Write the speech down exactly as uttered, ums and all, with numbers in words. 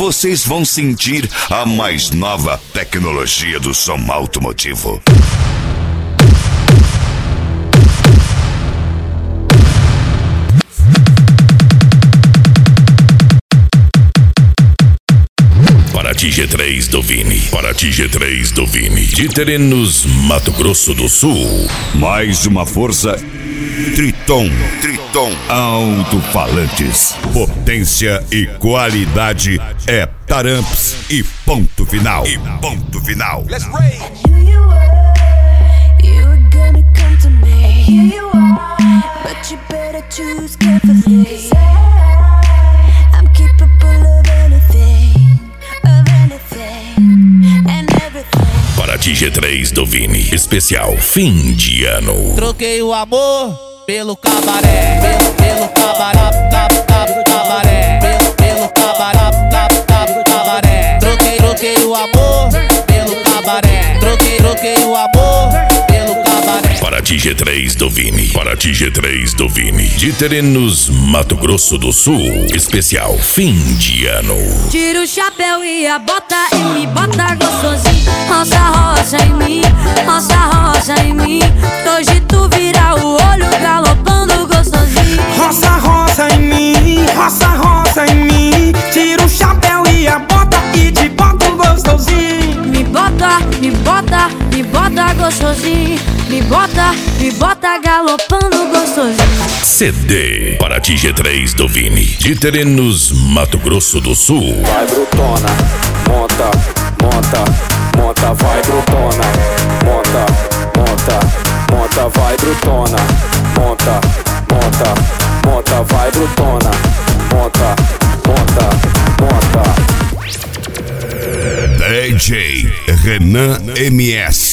vocês vão sentir a mais nova tecnologia do som automotivo. Paraty G três do Vini, Paraty G três do Vini, de Terenos, Mato Grosso do Sul. Mais uma força Triton, Triton Alto-falantes, potência e qualidade é Taramps e ponto final. E ponto final. Let's rage. You were gonna come to me. Here you are, but you better choose carefully. I'm capable of anything, of anything and everything. Paraty G três do Vini, especial fim de ano. Troquei o amor pelo cabaré, pelo, pelo cabaré, cap, cap, cabaré, pelo, pelo cabaré, cap, cap, cabaré. Troquei, troquei o amor pelo cabaré, troquei, troquei o amor pelo cabaré. Paraty G três do Vini, Paraty G três do Vini, de Terenos, Mato Grosso do Sul, especial fim de ano. Tira o chapéu e a bota e me bota gostosinho. Roça, roça em mim, roça, roça em mim. Hoje tu vira o olho galopando gostosinho. Roça, roça em mim, roça, roça em mim. Tira o chapéu e a bota e te bota gostosinho. Me bota, me bota, me bota gostosinho. Me bota, me bota galopando gostosinho. C D Paraty G três do Vini, de Terenos, Mato Grosso do Sul. Vai brutona, monta, monta, monta, vai brutona, monta, monta, monta, vai brutona, monta, monta, monta, vai brutona, monta, monta, monta. D J Renan M S